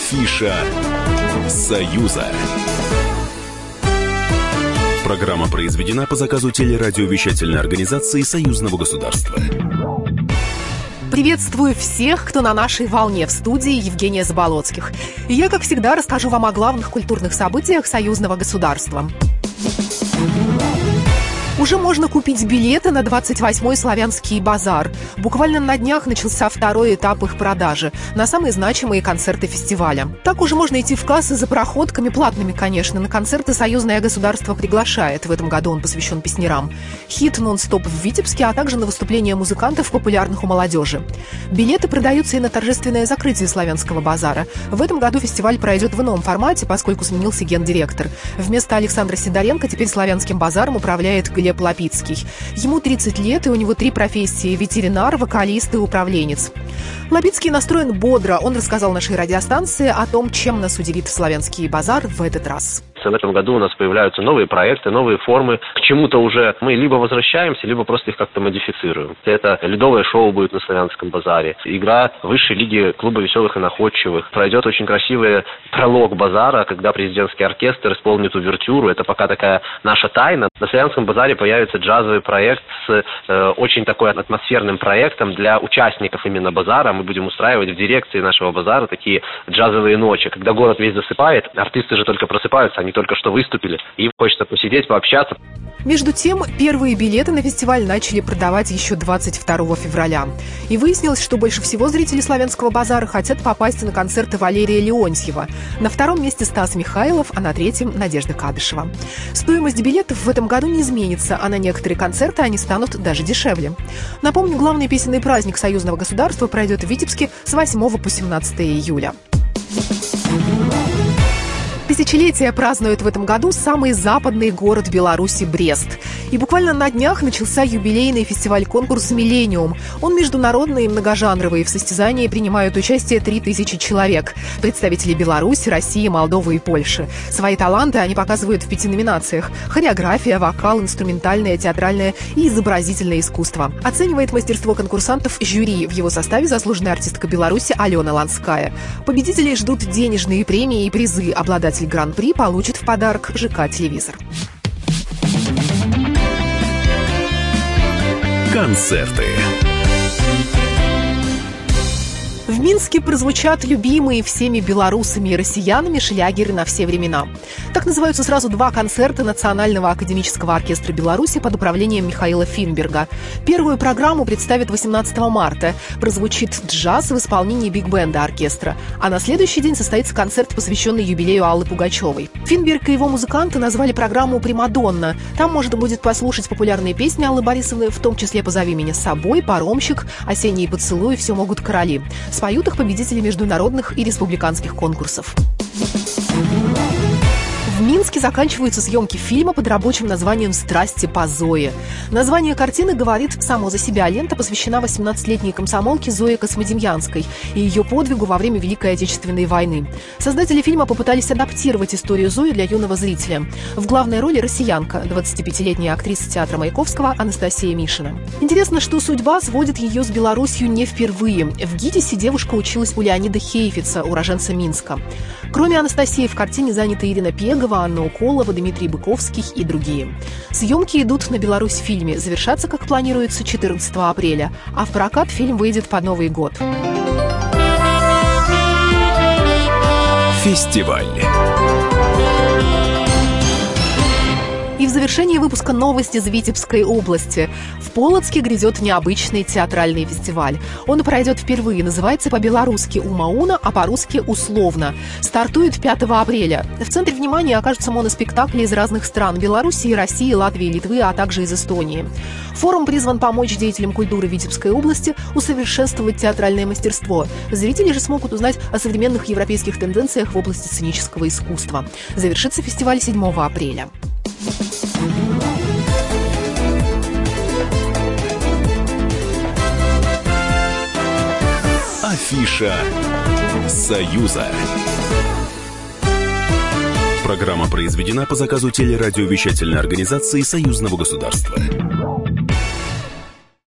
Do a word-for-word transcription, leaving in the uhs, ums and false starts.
Афиша Союза. Программа произведена по заказу телерадиовещательной организации Союзного государства. Приветствую всех, кто на нашей волне. В студии Евгения Заболоцких. И я, как всегда, расскажу вам о главных культурных событиях Союзного государства. Уже можно купить билеты на двадцать восьмой Славянский базар. Буквально на днях начался второй этап их продажи на самые значимые концерты фестиваля. Так уже можно идти в кассы за проходками, платными, конечно. На концерты Союзное государство приглашает. В этом году он посвящен песнярам. Хит «Нон-стоп» в Витебске, а также на выступления музыкантов, популярных у молодежи. Билеты продаются и на торжественное закрытие Славянского базара. В этом году фестиваль пройдет в ином формате, поскольку сменился гендиректор. Вместо Александра Сидоренко теперь Славянским базаром управляет Глеб Лапицкий. Ему тридцать лет, и у него три профессии – ветеринар, вокалист и управленец. Лапицкий настроен бодро. Он рассказал нашей радиостанции о том, чем нас удивит Славянский базар в этот раз. В этом году у нас появляются новые проекты, новые формы. К чему-то уже мы либо возвращаемся, либо просто их как-то модифицируем. Это ледовое шоу будет на Славянском базаре. Игра высшей лиги клуба веселых и находчивых. Пройдет очень красивый пролог базара, когда президентский оркестр исполнит увертюру. Это пока такая наша тайна. На Славянском базаре появится джазовый проект с э, очень такой атмосферным проектом для участников именно базара. Мы будем устраивать в дирекции нашего базара такие джазовые ночи. Когда город весь засыпает, артисты же только просыпаются, они только что выступили, и хочется посидеть, пообщаться. Между тем, первые билеты на фестиваль начали продавать еще двадцать второго февраля. И выяснилось, что больше всего зрители Славянского базара хотят попасть на концерты Валерия Леонтьева. На втором месте Стас Михайлов, а на третьем Надежда Кадышева. Стоимость билетов в этом году не изменится, а на некоторые концерты они станут даже дешевле. Напомню, главный песенный праздник Союзного государства пройдет в Витебске с восьмого по семнадцатое июля. Тысячелетие празднует в этом году самый западный город Беларуси – Брест. И буквально на днях начался юбилейный фестиваль-конкурс «Миллениум». Он международный и многожанровый. В состязании принимают участие три тысячи человек. Представители Беларуси, России, Молдовы и Польши. Свои таланты они показывают в пяти номинациях – хореография, вокал, инструментальное, театральное и изобразительное искусство. Оценивает мастерство конкурсантов жюри. В его составе заслуженная артистка Беларуси Алена Ланская. Победителей ждут денежные премии и призы. Обладатель Гран-при получит в подарок ЖК-телевизор. Концерты. В Минске прозвучат любимые всеми белорусами и россиянами шлягеры на все времена. Так называются сразу два концерта Национального академического оркестра Беларуси под управлением Михаила Финберга. Первую программу представят восемнадцатого марта. Прозвучит джаз в исполнении биг-бенда оркестра. А на следующий день состоится концерт, посвященный юбилею Аллы Пугачевой. Финберг и его музыканты назвали программу «Примадонна». Там можно будет послушать популярные песни Аллы Борисовны, в том числе «Позови меня с собой», «Паромщик», «Осенние поцелуи», «Все могут короли». Споют их победители международных и республиканских конкурсов. В Минске заканчиваются съемки фильма под рабочим названием «Страсти по Зое». Название картины говорит само за себя. Лента посвящена восемнадцатилетней комсомолке Зое Космодемьянской и ее подвигу во время Великой Отечественной войны. Создатели фильма попытались адаптировать историю Зои для юного зрителя. В главной роли россиянка, двадцатипятилетняя актриса театра Маяковского Анастасия Мишина. Интересно, что судьба сводит ее с Беларусью не впервые. В ГИТИСе девушка училась у Леонида Хейфица, уроженца Минска. Кроме Анастасии в картине заняты Ирина Пегова, Анна Уколова, Дмитрий Быковский и другие. Съемки идут на Беларусь-фильме. Завершатся, как планируется, четырнадцатого апреля. А в прокат фильм выйдет под Новый год. Фестиваль. И в завершении выпуска новости из Витебской области. В Полоцке грядет необычный театральный фестиваль. Он пройдет впервые, называется по-белорусски «Умауна», а по-русски «Условно». Стартует пятого апреля. В центре внимания окажутся моноспектакли из разных стран – Белоруссии, России, Латвии, Литвы, а также из Эстонии. Форум призван помочь деятелям культуры Витебской области усовершенствовать театральное мастерство. Зрители же смогут узнать о современных европейских тенденциях в области сценического искусства. Завершится фестиваль седьмого апреля. Афиша Союза. Программа произведена по заказу телерадиовещательной организации Союзного государства.